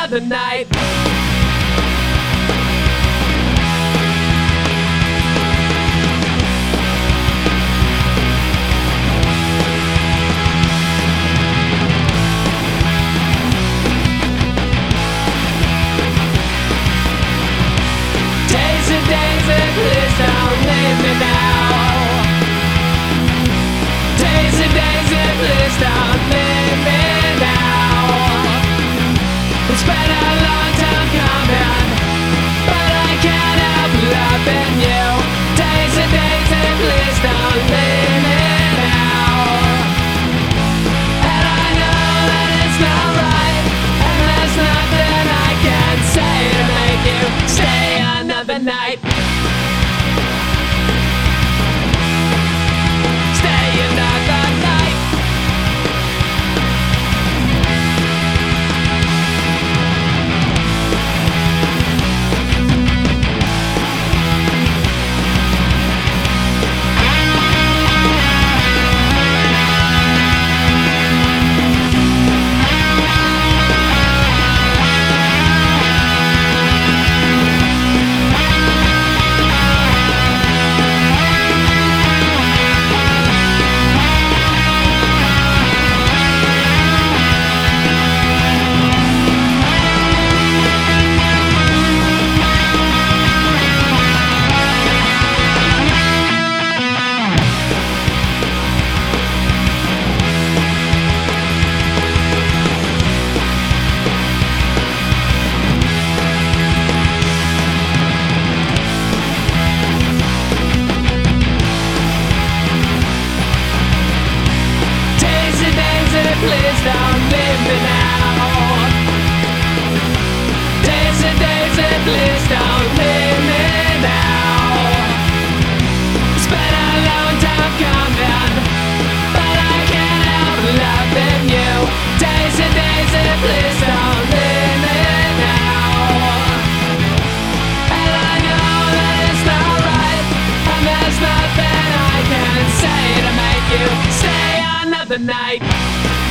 another night. Daisy, please don't leave me now. Daisy, please don't leave me now. It's been a long time coming, but I can't help loving you. Daisy, please don't leave me now. And I know that it's not right, and there's nothing I can say to make you stay another night. Stay another night. Please don't leave me now. Daisy, please don't leave me now. It's been a long time coming, but I can't help loving you. Daisy, please don't leave me now. And I know that it's not right, and there's nothing I can say to make you stay another night.